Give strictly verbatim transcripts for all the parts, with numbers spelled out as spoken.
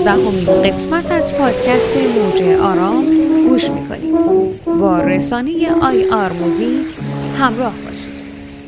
پانزدهمین قسمت از پادکست موج آرام گوش میکنید. با رسانه آی آر موزیک همراه باشید.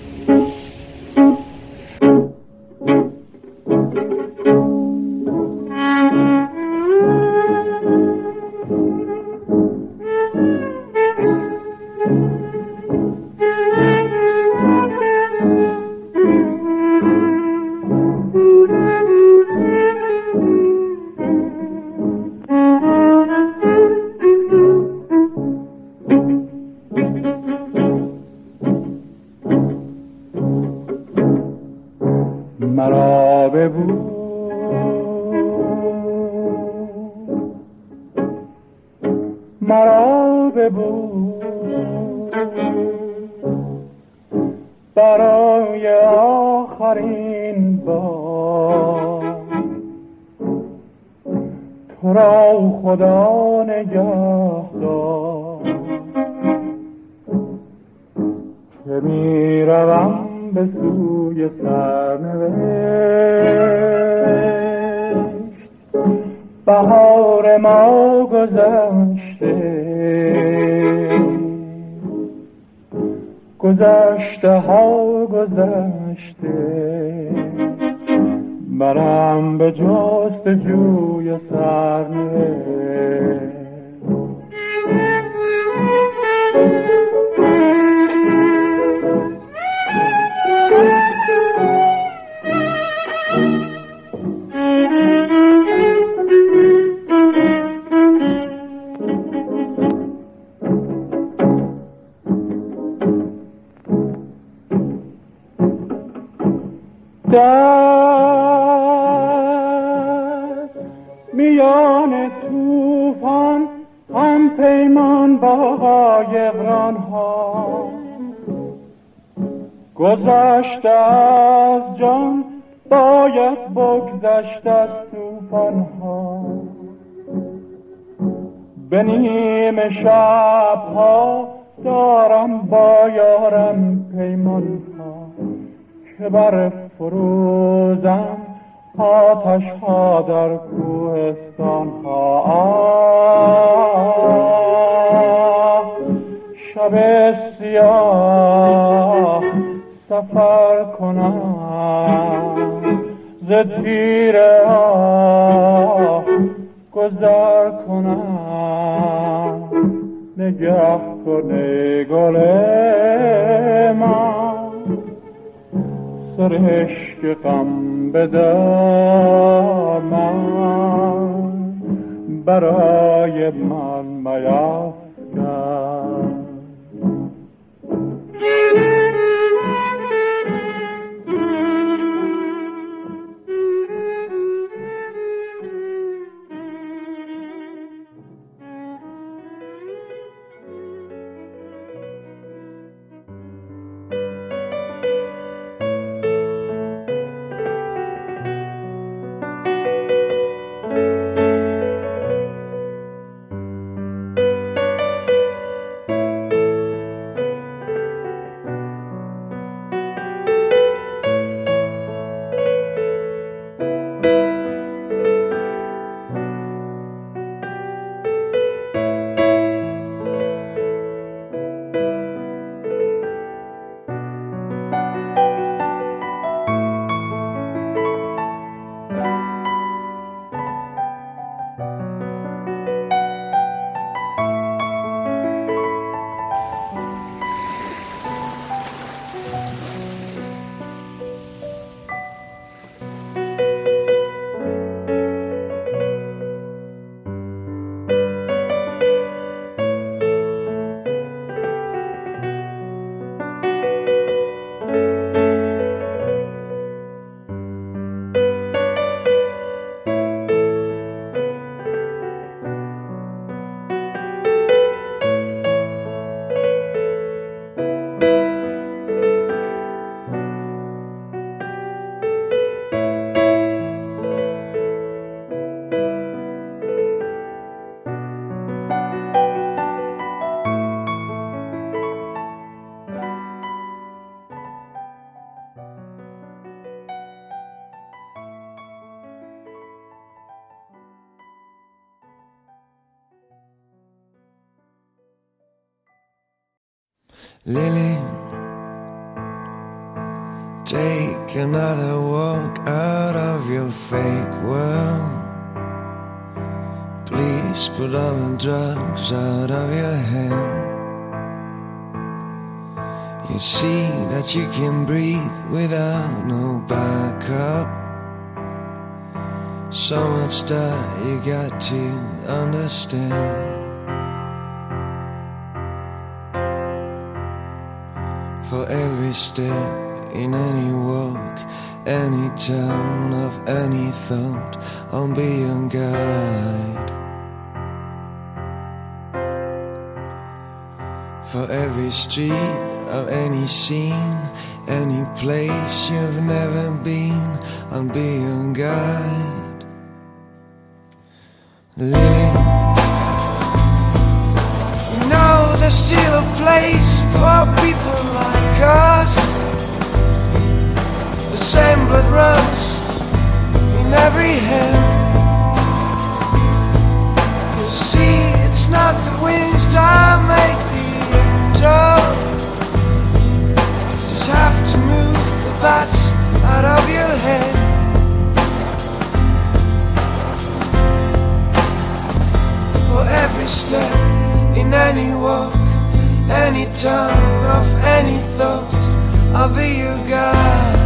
مرا ببو مرا ببو برای آخرین بار، تو را خدا نگهدار که می روم به سوی سرنوشت. بهار ما گذشته، گذشته ها گذشته، برم به جستجوی سرنوشت. در میان طوفان هم پیمان با قایقران ها، گذشته از جان باید بگذشت از طوفان ها. به نیمه شب ها دارم با یارم پیمان ها که بر فروزم آتش ها در کوهستان ها. آه شب سیاه سفر کنم، ز تیر آه گذر کنم. نگه کنه گل من، سرشک غم به دامن برای من میفکن. Lily, take another walk out of your fake world. Please put all the drugs out of your head. You see that you can breathe without no backup. So much that you got to understand. For every step in any walk, any turn of any thought, I'll be your guide. For every street of any scene, any place you've never been, I'll be your guide. Lily, you know there's still a place for people like us. The same blood runs in every hand. You see, it's not the wings that make the angel. Just have to move the bats out of your head. For every step in any walk, any turn of any thought, I'll be your guide.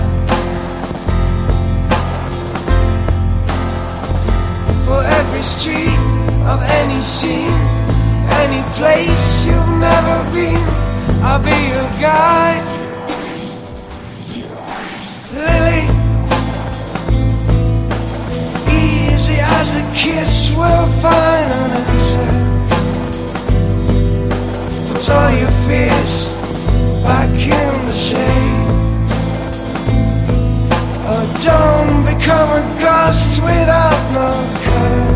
For every street of any scene, any place you've never been, I'll be your guide. Lily, easy as a kiss will find an answer. Put all your fears back in the shade. Oh, don't become a ghost without no color.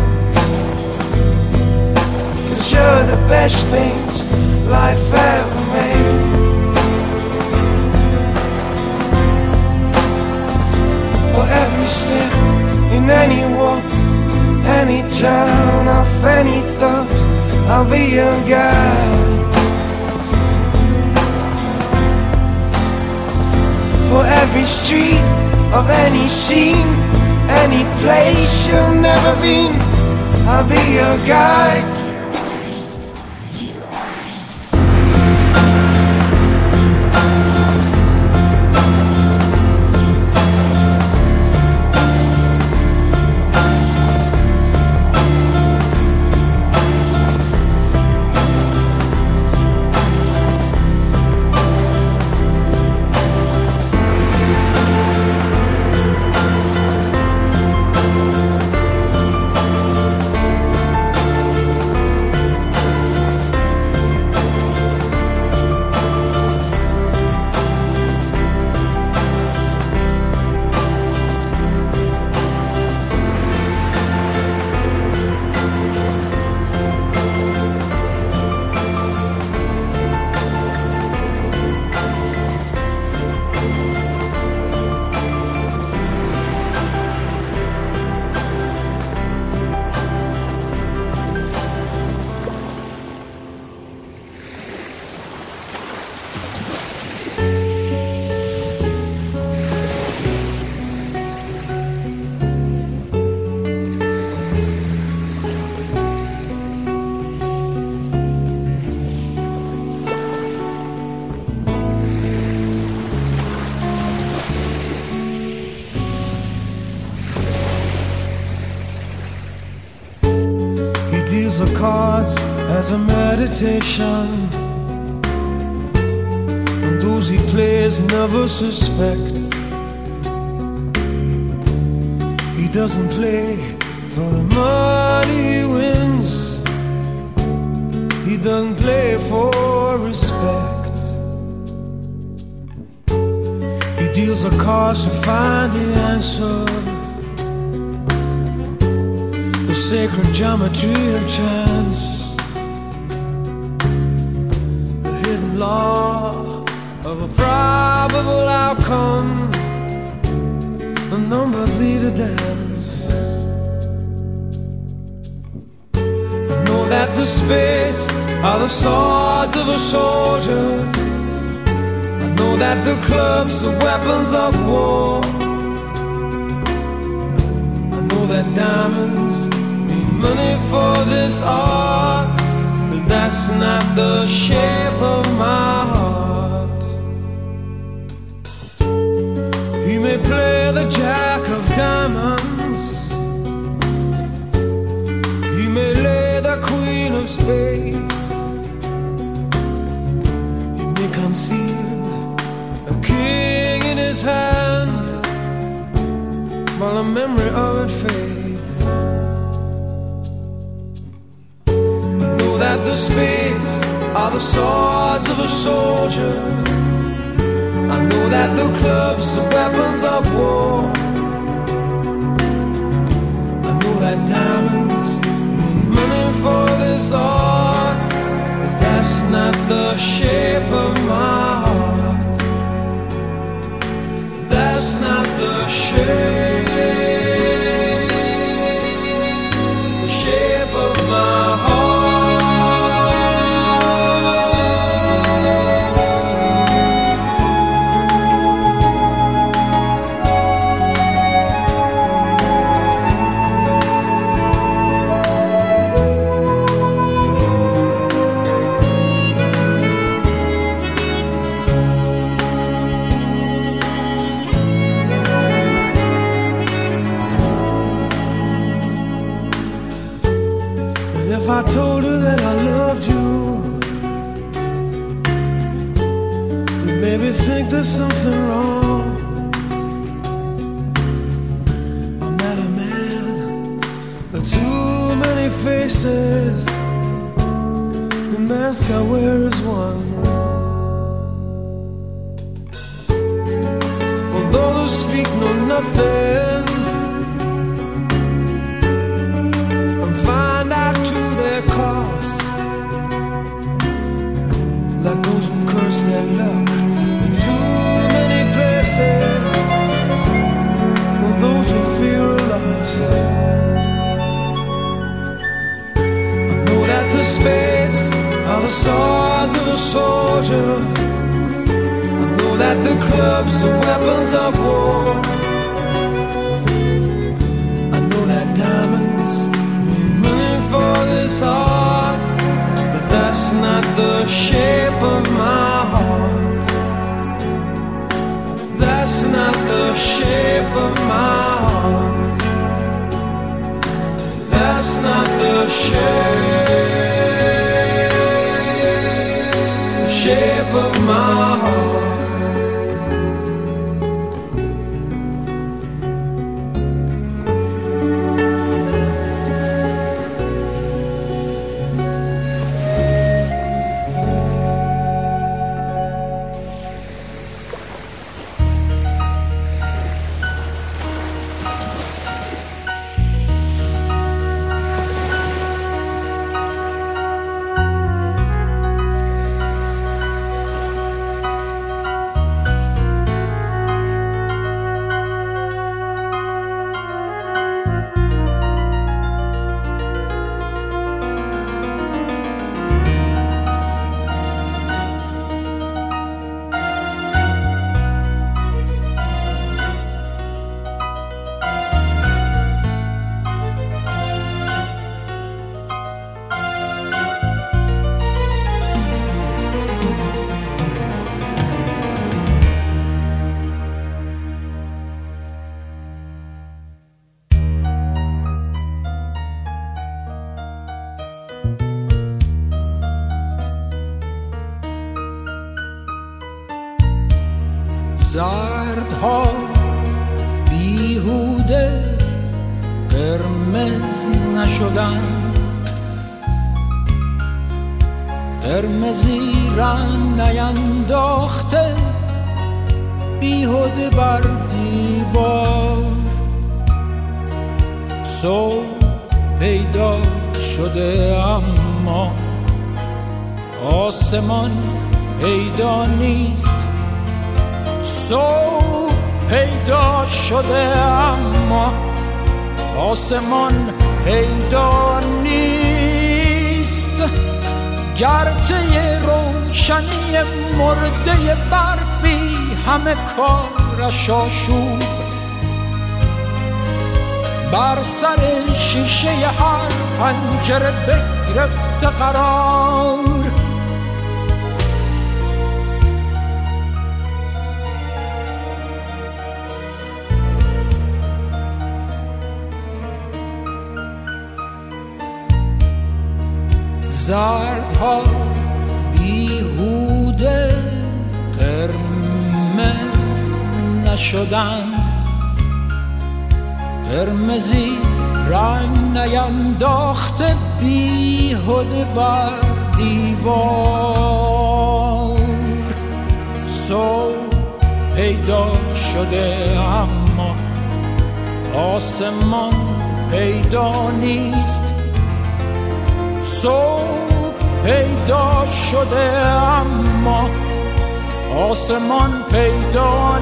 Cause you're the best paint life ever made. For every step in any walk, any turn of any thought, I'll be your guide. For every street of any scene, any place you've never been, I'll be your guide. The cards as a meditation, and those he plays never suspect. He doesn't play for the money he wins, he doesn't play for respect. He deals the cards to find the answer, the sacred geometry of chance, the hidden law of a probable outcome. The numbers lead a dance. I know that the spades are the swords of a soldier, know that the clubs are weapons of war. I know that diamonds need money for this art, but that's not the shape of my heart. He may play the jack of diamonds, he may lay the queen of spades, he may conceal a king in his hand while the memory of it fades. I know that the spades are the swords of a soldier. I know that the clubs are weapons of war. I know that diamonds need money for this art, but that's not the shape of my heart. That's not the shape, the shape of my heart. If I told her that I loved you, you'd maybe think there's something wrong. I'm not a man with too many faces. The mask I wear is one. For those who speak know nothing and find out to their cost, like those who curse their luck in too many places, or those who fear are lost. I know that the spades are the swords of a soldier. I know that the clubs are weapons of war. I know that diamonds need money for this art, but that's not the shape of my heart. That's not the shape of my heart. That's not the shape, shape of my heart. زردها بیهوده قرمز نشدن، قرمزی رنگ نینداخته بیهوده بر دیوار. صبح پیدا شده اما آسمان پیدا نیست. صبح پیدا شده اما آسمان پیدا نیست. گرچه روشنی مرده برفی همه کارش آشوب، بر سر شیشه هر پنجره بگرفته قرار. زردها بیهوده قرمز نشدند، قرمزی رنگ نینداخته بیهوده بر دیوار. صبح پیدا شده اما آسمان پیدا نیست، صبح پیدا شده اما آسمان پیدا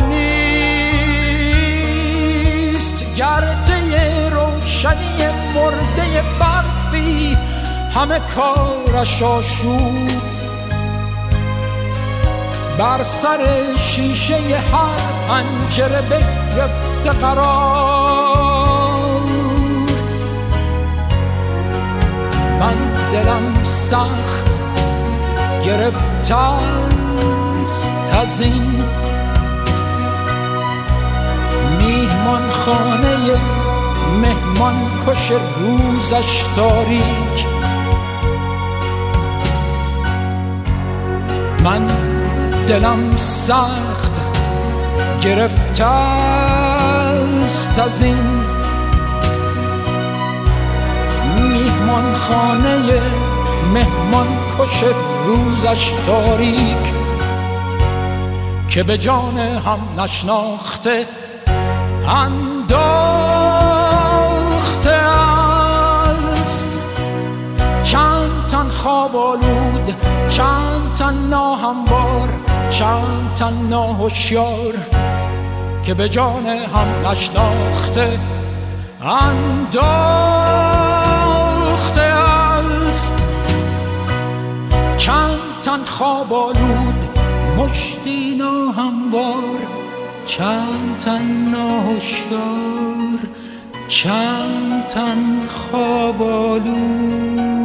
نیست. گرده روشنی مرده برفی همه کارش آشوب، بر سر شیشه هر پنجره بگرفته قرار. من دلم سخت گرفته است از این میهمان خانه مهمان کش روزش تاریک. من دلم سخت گرفته است از این میهمان خانه مهمان کش روزش تاریک، که به جان هم نشناخته انداخته است. چند تن خواب آلود، چند تن ناهموار، چند تن ناهوشیار، که به جان هم نشناخته انداخته است. چند تن خواب آلود، مشتی ناهموار، چند تن ناهوشیار، چند تن خواب آلود.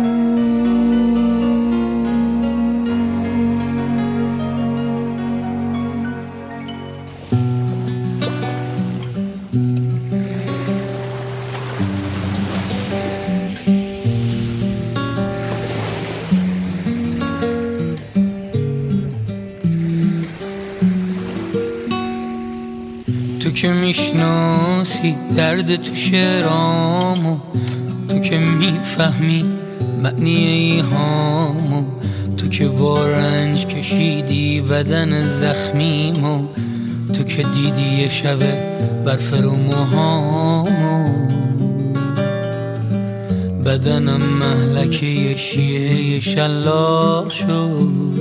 تو که میشناسی درد تو شعرامو، تو که میفهمی معنی ایهامو، تو که با رنج کشیدی بدن زخمیمو، تو که دیدی یه شبه برف رو موهامو. بدنم مهلکه یه شیعه شلاق شد.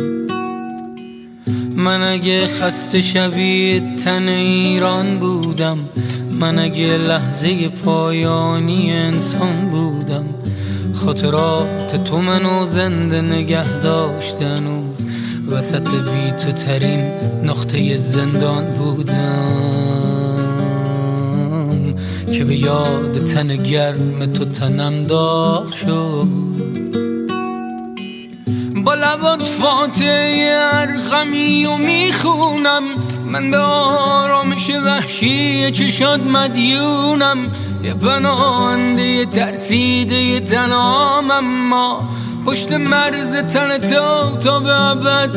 من اگه خسته شبیه تن ایران بودم، من اگه لحظه پایانی انسان بودم، خاطرات تو منو زنده نگه داشت هنوز، وسط بی تو ترین نقطه زندان بودم، که به یاد تن گرم تو تنم داغ شد. با لبات فاتحه هر غمی و میخونم، من به آرامش وحشی چشات مدیونم، یه پناهنده ترسیده تنام، اما پشت مرز تن تو تا به ابد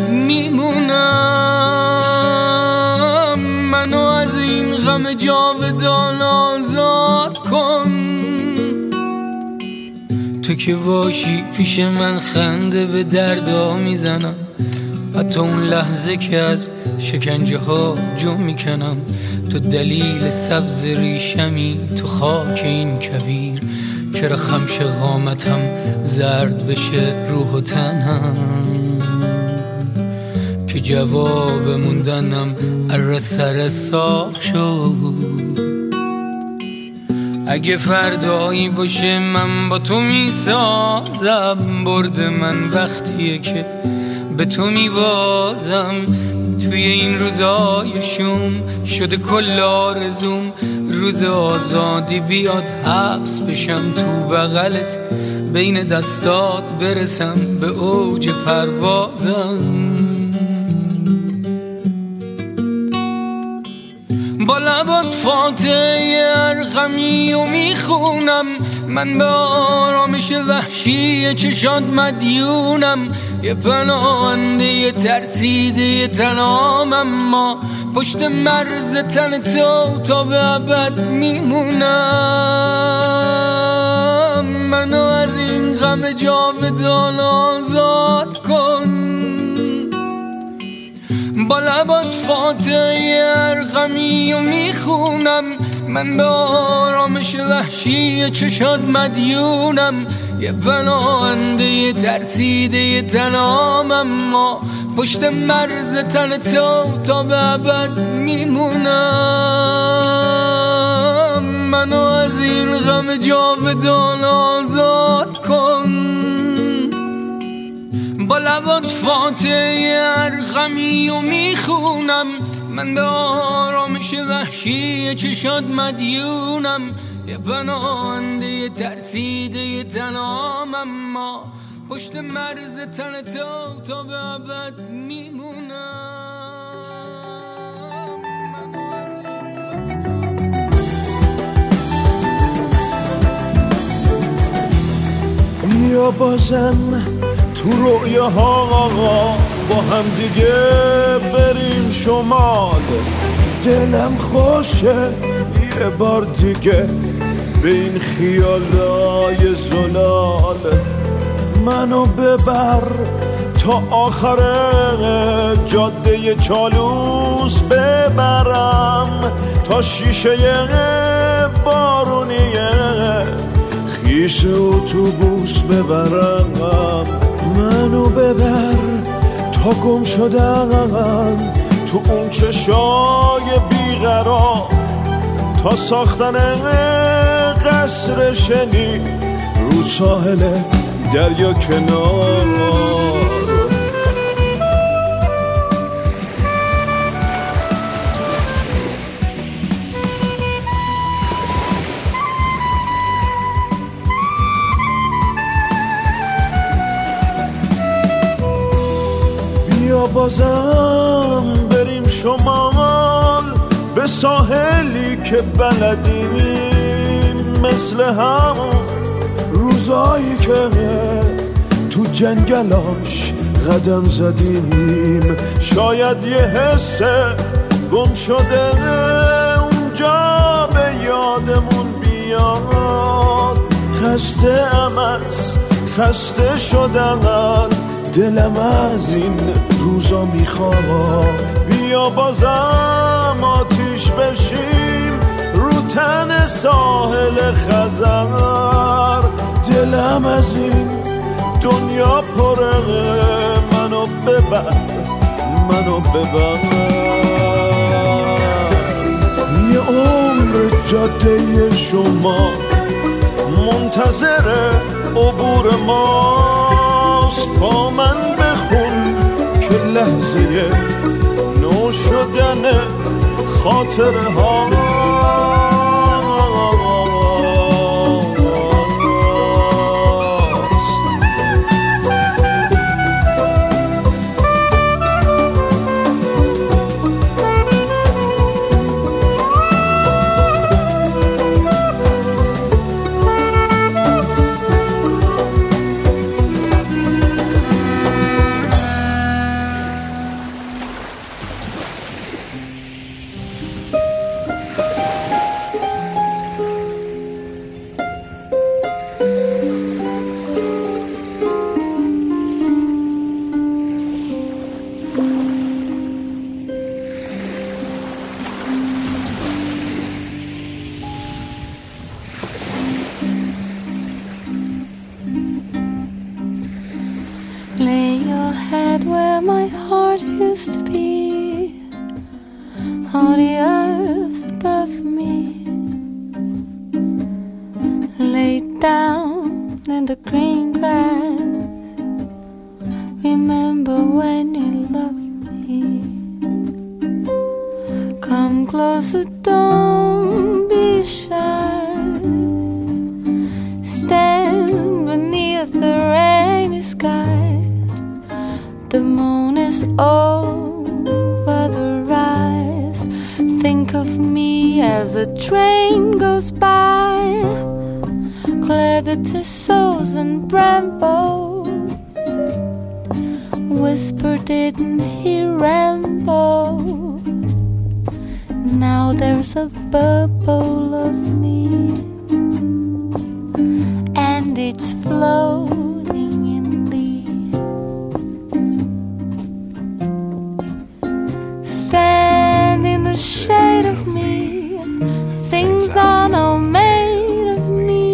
میمونم. منو از این غم جاودان آزاد کن، تو که باشی پیش من خنده به دردا میزنم، حتی اون لحظه که از شکنجه ها جو میکنم. تو دلیل سبز ریشمی تو خاک این کویر، چرا خمش قامتم زرد بشه روح و تنم، که جواب موندنم اره سر ساخ شد. اگه فردایی باشه من با تو میسازم، برد من وقتیه که به تو میوازم. توی این روزای شوم شده کل آرزوم، روز آزادی بیاد حبس بشم تو بغلت، بین دستات برسم به اوج پروازم. با لبات فاتحه ارقمی و میخونم، من به آرامش وحشی چشات مدیونم. یه پناهنده یه ترسیده یه تنام، اما پشت مرز تن تو تا به ابد میمونم. منو از این غم جاودان آزاد کن. با لبات فاتحه ارقمی و میخونم، من به آرامش وحشی چشات مدیونم. یه پناهنده یه ترسیده یه تنام، اما پشت مرز تن تو تا به ابد میمونم. منو از این غم جاودان آزاد کن. با لبات فاتحه ارقمی و میخونم، من به آرامش وحشی چشات مدیونم. یه پناهنده یه ترسیده یه تنام، اما پشت مرز تن تو تا به ابد میمونم. بیا بازم تو رویاها با هم دیگه بریم شمال. دلم خوشه یه بار دیگه به این خیالای زلال. منو ببر تا آخر جاده چالوس، ببرم تا شیشه بارونیه خیش اتوبوس ببرم. منو ببر تا گم شدم تو اون چشای بیقرار، تا ساختن قصر شنی رو ساحل دریا کنار. بیا بازم بریم شمال، به ساحلی که بلدیم، مثل همون روزایی که تو جنگلاش قدم زدیم. شاید یه حس گم شده اونجا به یادمون بیاد. خسته ام از خسته شدن، دلم از این روزا میخواد. بیا بازم آتیش بشیم رو تن ساحل خزر. دلم از این دنیا پره، منو ببر منو ببر. یه عمر جاده شما منتظر عبور ماست. با من بخون که لحظه نو شدن خاطره ها. Lay your head where my heart used to be, on the earth above me. the green grass. Remember when you loved me. Come closer, don't be shy. Stand beneath the rainy sky. The moon is over the rise. Think of me as a train goes by. Clear the thistles and brambles. Whisper, didn't he ramble? Now there's a bubble of me, and it's floating in the stand in the shade of me. Things are not made of me.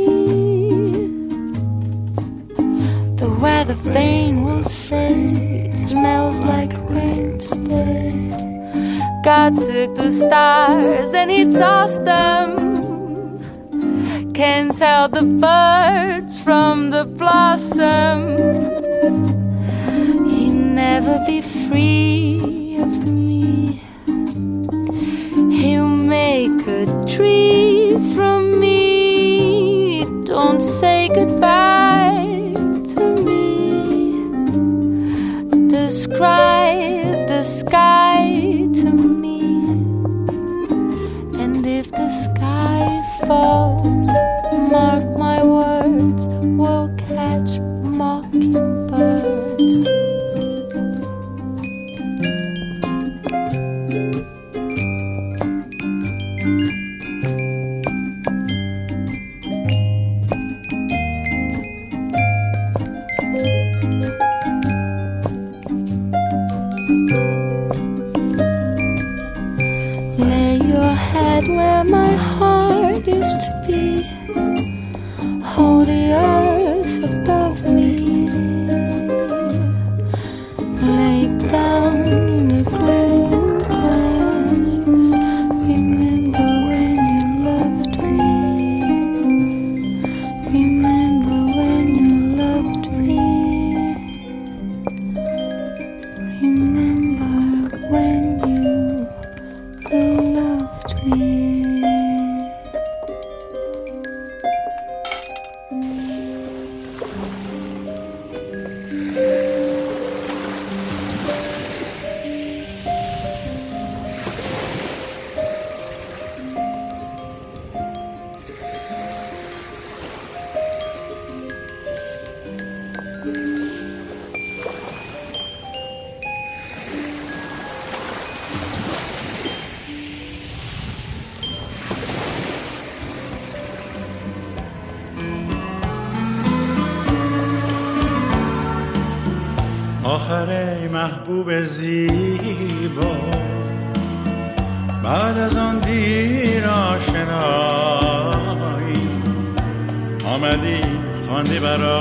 The weather vane will say it smells like rain today. God took the stars and he tossed them. Can't tell the birds from the blossoms. You'll never be free of me. He'll make a tree from me. Don't say goodbye to me. Describe the sky to me. And if the sky falls, mark my words, we'll catch mockingbirds. Lay your head where my heart used to be. Hold the earth above me. Lay down in the green grass. Remember when you loved me. Remember when you loved me. Remember when you loved me. آخر ای محبوب زیبا، بعد از آن دیر آشنایی آمدی خواندی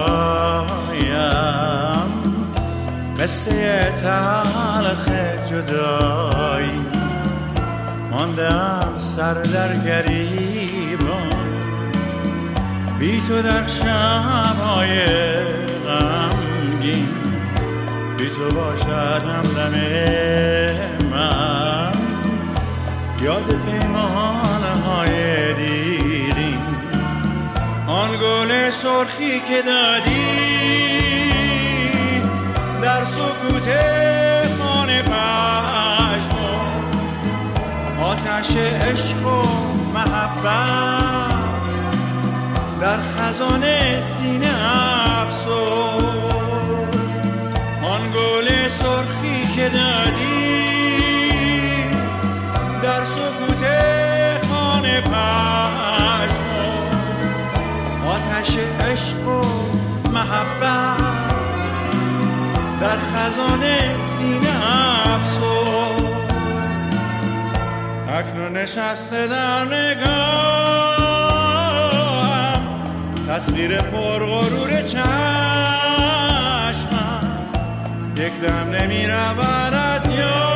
برایم قصه تلخ جدایی. ماندم سر در گریبان بی تو در شب‌های غمگین. بی تو باشد همدم من یاد پیمانه‌های دیرین. آن گل سرخی که دادی در سکوت خانه پژمرد، آتش عشق و محبت در خزانه سینه افسرد. آن گل سرخی که دادی در سکوت خانه پژمرد، آتش عشق و محبت در خزانه سینه افسرد. اکنون نشسته در نگاهم تصویر پرغرور چشمم، یک دم نمی رود از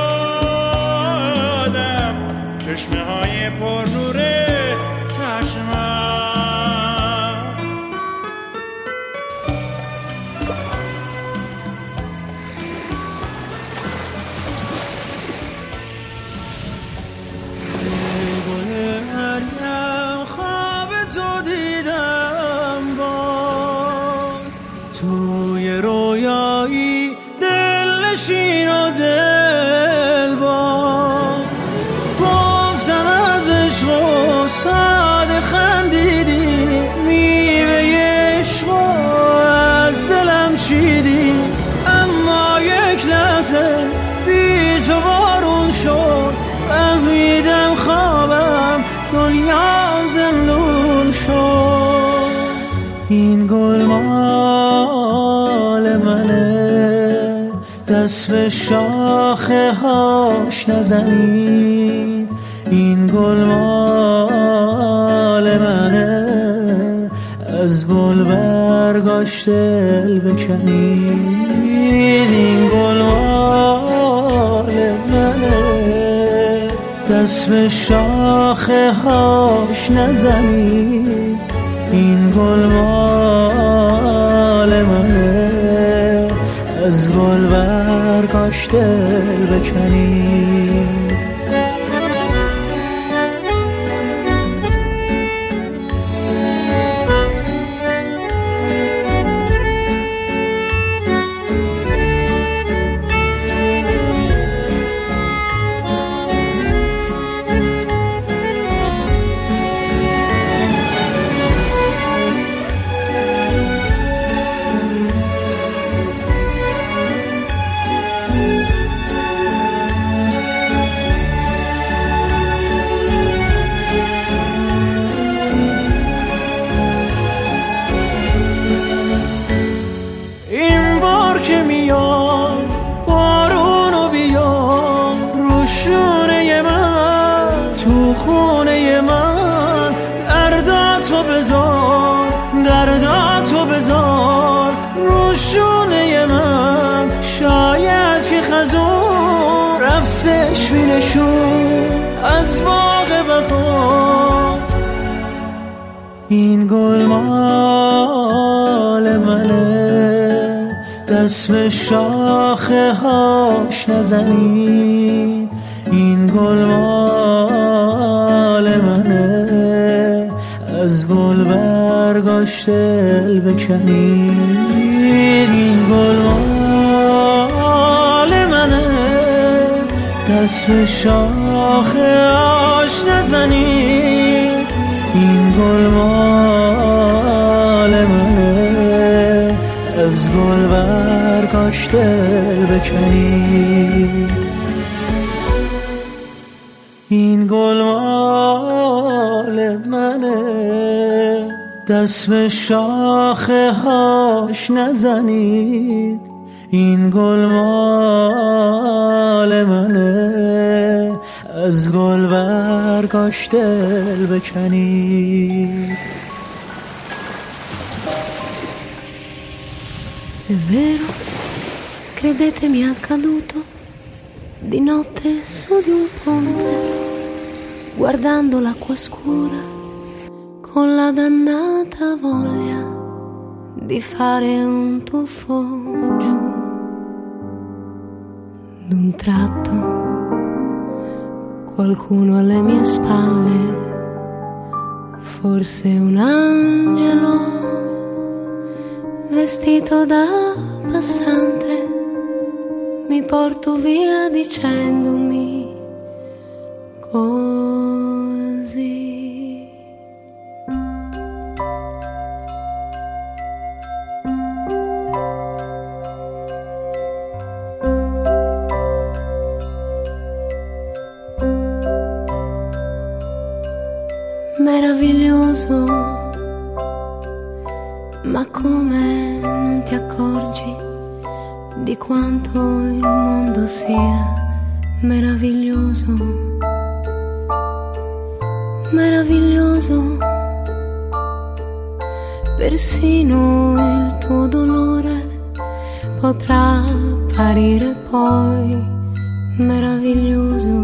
یادم چشمه های پر نور چشمم. دست به شاخه هاش نزنید، این گل مال منه، از گل برگاش دل بکنید، این گل مال منه، دست به شاخه هاش نزنید، این گل مال منه، از گل برگاش دل بکنید. از باغ بهار، این گل مال منه، دست به شاخه هاش نزنید، این گل مال منه، از گل برگاش دل بکنید، این گل مال منه، دست به شاخه هاش نزنید، این گل مال منه، از گل برگاش دل بکنید، این گل مال منه، دست به شاخه هاش نزنید، این گل مال منه، از گل برگاش دل بکنید. È vero, credetemi è accaduto di notte su di un ponte, guardando l'acqua scura con la dannata voglia di fare un tuffo giù. D'un tratto qualcuno alle mie spalle, forse un angelo vestito da passante, mi porto via dicendomi così. Meraviglioso, ma come non ti accorgi di quanto il mondo sia meraviglioso, meraviglioso, persino il tuo dolore potrà apparire poi meraviglioso.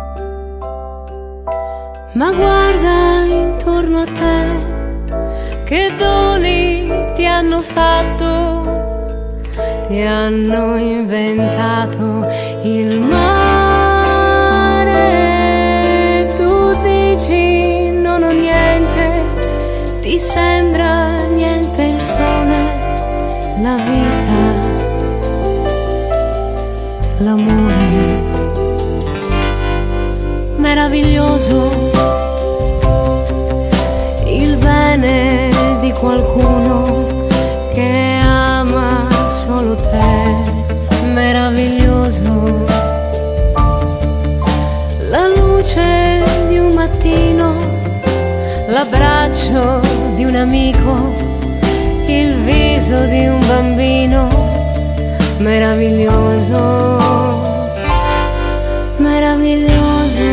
Ma guarda intorno a te, che doni ti hanno fatto, ti hanno inventato il mare. Tu dici non ho niente, ti sembra niente il sole, la vita, l'amore. Meraviglioso il bene di qualcuno che ama solo te, meraviglioso la luce di un mattino, l'abbraccio di un amico, il viso di un bambino, meraviglioso, meraviglioso.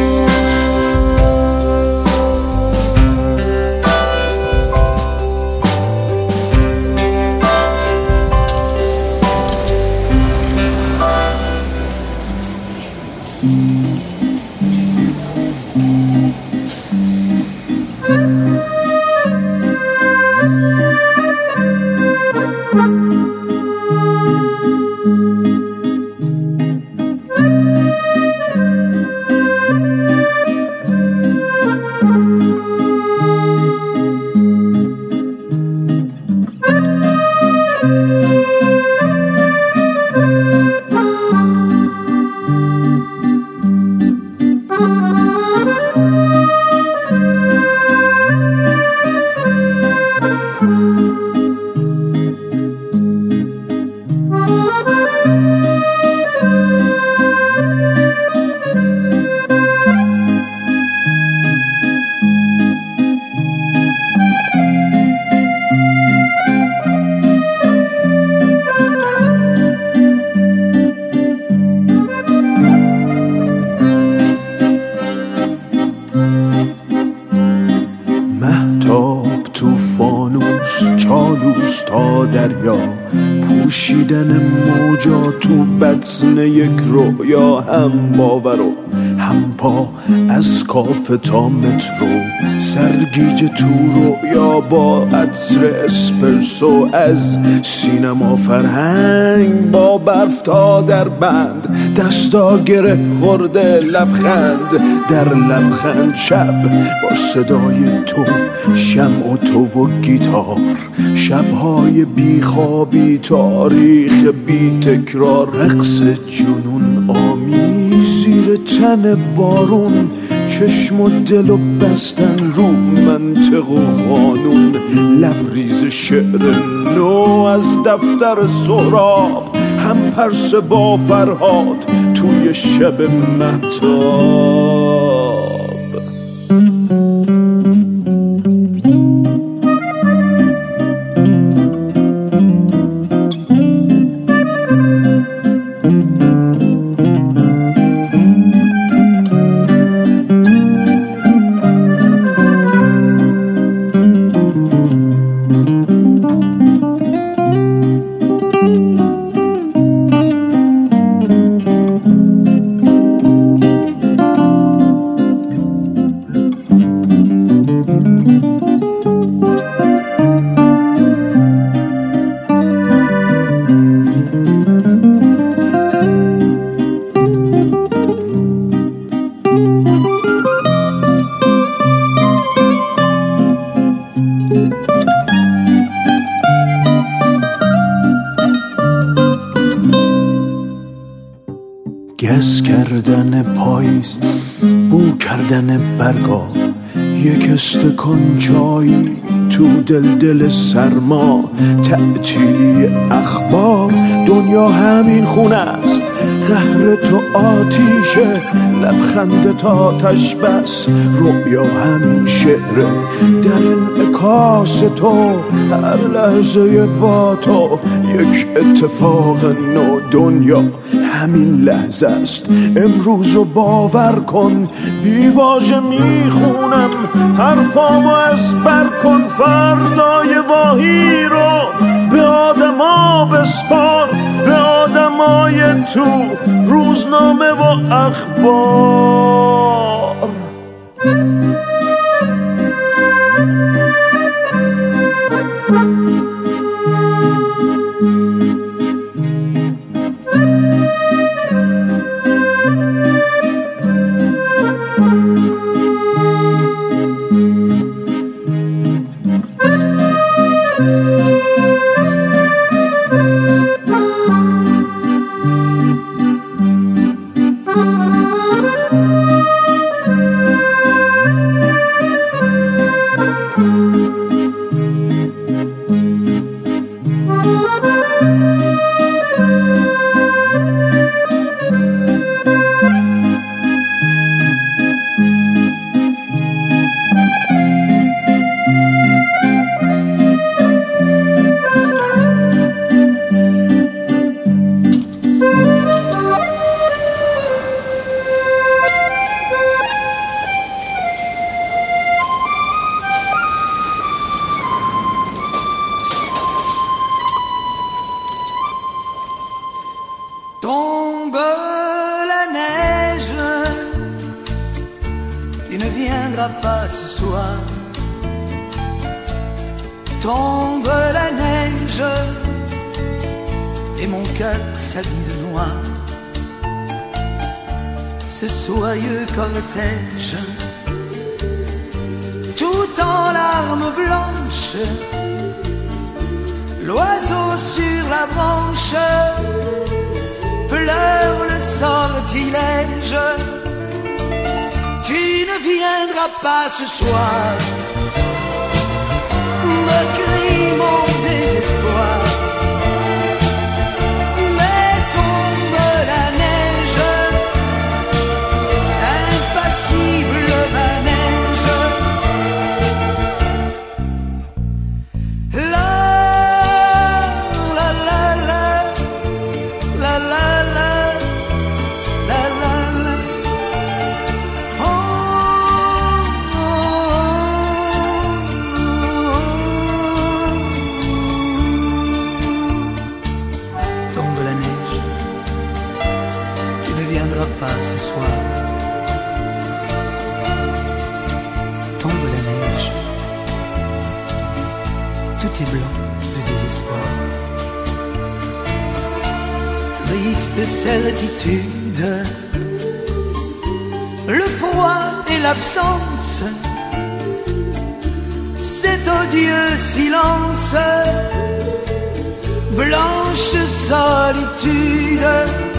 دریا پوشیدن موجا تو بطن یک رویا، هم باور و هم پا از کاف تا مترو، سرگیجه تو رویا با عطر اسپرسو، از سینما فرهنگ با برف تا در بند، دستا گره خورده لبخند در لبخند، شب با صدای تو، شمع و تو و گیتار، شبهای بیخوابی، تاریخ بی تکرار، رقص جنون آمیز زیر تن بارون، چشم و دل و بستن رو منطق و قانون، لبریز شعر نو از دفتر سهراب، هم پرس با فرهاد توی شب مهتاب. گس کردن پاییز، بو کردن برگا، یک استکان چایی تو دل دل سرما، تعطیلی اخبار، دنیا همین خونه است، قهر تو آتیشه، لبخند تا آتش بس، رویا همین شعره، در انعکاس تو هر لحظه با تو یک اتفاق نو، دنیا همین لحظه است، امروزو باور کن، بیواژه میخونم حرفامو از بر کن، فردای واهی رو به آدما بسپار، به آدمای تو روزنامه و اخبار. ne viendras pas ce soir. Tombe la neige et mon cœur s'habille de noir. Ce soyeux cortège, tout en larmes blanches, l'oiseau sur la branche pleure le sortilège. Tu ne viendras pas ce soir, me crie mon désespoir. Mais tombe la neige, impassible manège. La la la la la la la la la la. Oh, oh, oh. Tombe la neige, tu ne viendras pas ce soir. Tombe la neige, tout est blanc de désespoir. Triste certitude, le froid et l'absence, cet odieux silence, blanche solitude.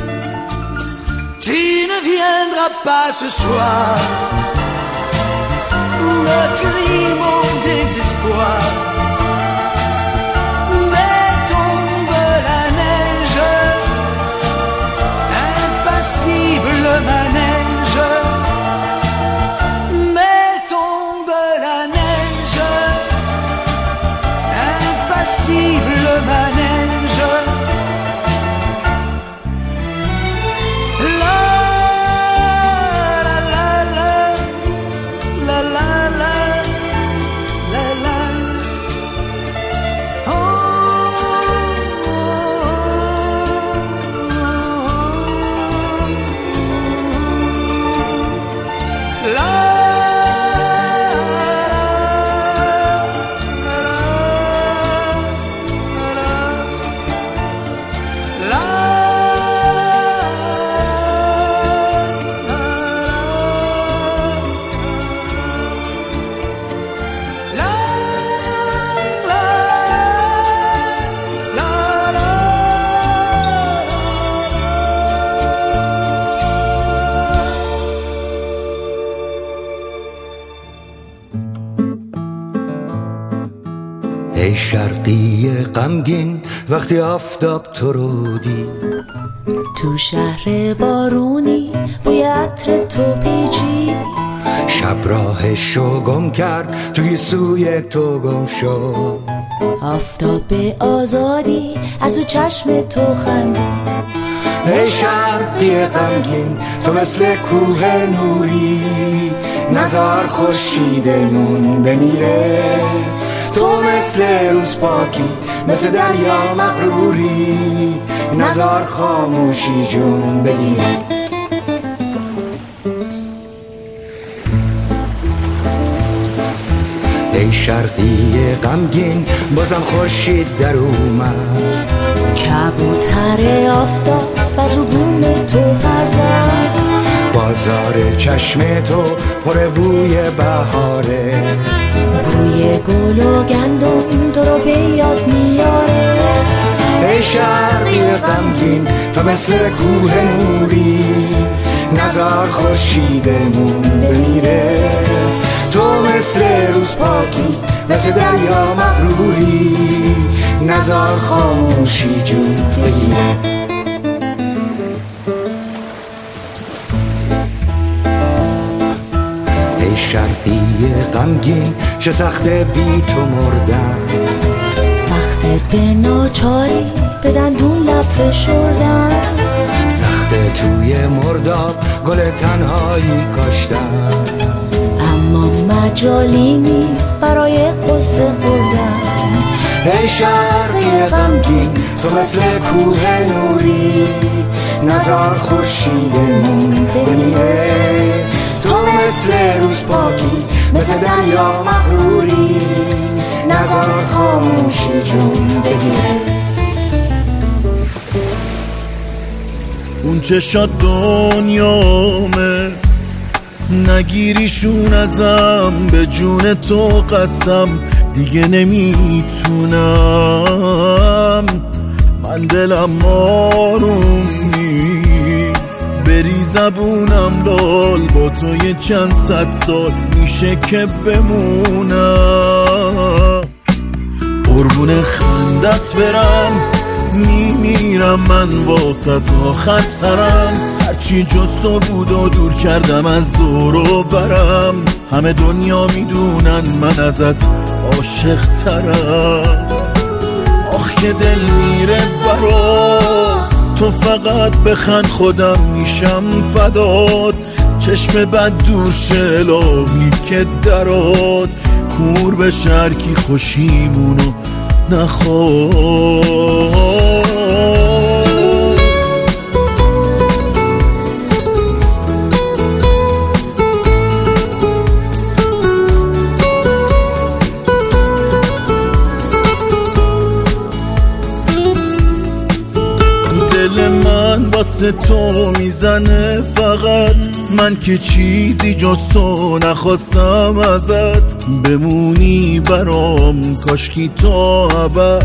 Tu ne viendras pas ce soir, me crie mon désespoir. Mais tombe la neige, impassible manège. Mais tombe la neige, impassible manège. La la la la la la la la la. Oh, oh, oh. La ای شرقی غمگین وقتی آفتاب تو رو دید، تو شهر بارونی بوی عطر تو پیچی، شب راهشو گم کرد توی سوی تو گم شد. آفتاب آزادی از تو چشم تو خندی. ای شرقی غمگین تو مثل کوه نوری، نزار خورشیدمون بمیره. تو مثل روز پاکی مثل دریا مغروری، نزار خاموشی جون بگیره. ای شرقی غمگین بازم خورشید در اومد، کبوتر آفتاب از رو بوم تو پر زد. بازار چشم تو پر بوی بهاره، بوی گل و گندم تو رو به یاد میاره. ای شرقی غمگین تو مثل کوه نوری، نزار خورشیدمون بمیره. تو مثل روز پاکی مثل دریا مغروری، نزار خاموشی جون بگیره. ای شرقی غمگین چه سخته بی تو مردن، سخته به ناچاری به دندون لب فشردن. سخته توی مرداب گل تنهایی کاشتن، اما مجالی نیست برای قصه خوردن. ای شرقی غمگین تو مثل کوه نوری، نزار خورشیدمون بمیره. تو مثل روز پاکی مثل دریا مغروری نظر خاموشی جون بگیره. اون چشات دنیامه نگیریشون ازم به جون تو قسم دیگه نمیتونم من دلم آروم نیست بری زبونم لال با تو یه چند صد سال میشه که بمونم قربون خندت برم میمیرم من واسه آخر سرم هرچی جز تو بود و دور کردم از دور و برم همه دنیا میدونن من ازت عاشق ترم آخ که دل میره برا تو فقط بخند خودم میشم فدات چشم بد دور شلامی که درات کور به شرکی خوشیمونو نخواه. دل من واسه تو میزنه فقط من که چیزی جز تو نخواستم ازت بمونی برام کاشکی تا ابد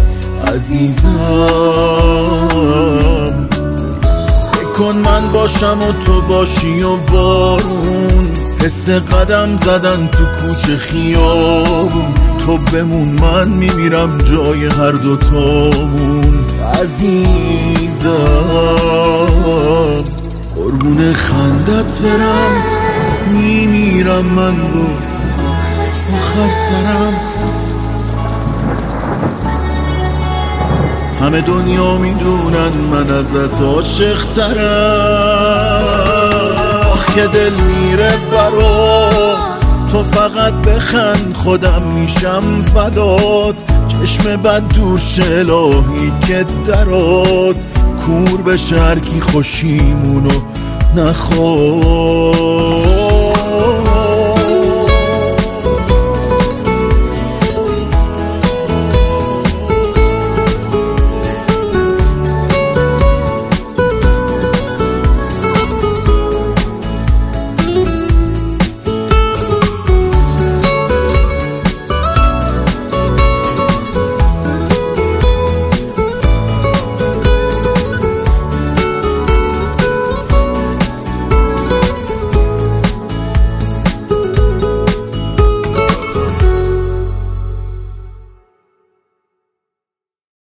عزیزم بکن من باشم و تو باشی و بارون حس قدم زدن تو کوچه خیابون تو بمون من میمیرم جای هر دوتامون عزیزم قربون خندت برم میمیرم من باز آخر سرم همه دنیا میدونن من ازت عاشق ترم آخ که دل میره برا تو فقط بخند خودم میشم فدات چشم بد دور شلاهی که درات کور به شرکی خوشیمونو نخواه.